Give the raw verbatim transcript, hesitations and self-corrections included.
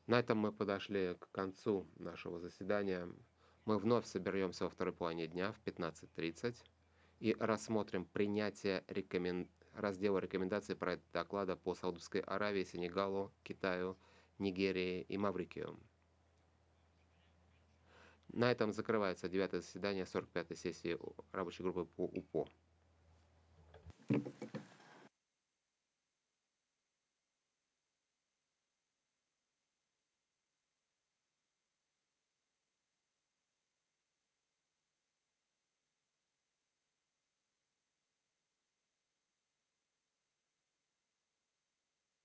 На этом мы подошли к концу нашего заседания. Мы вновь соберемся во второй половине дня в пятнадцать тридцать и рассмотрим принятие рекомен... раздела рекомендаций проекта доклада по Саудовской Аравии, Сенегалу, Китаю, Нигерии и Маврикию. На этом закрывается девятое заседание сорок пятой сессии рабочей группы по УПО.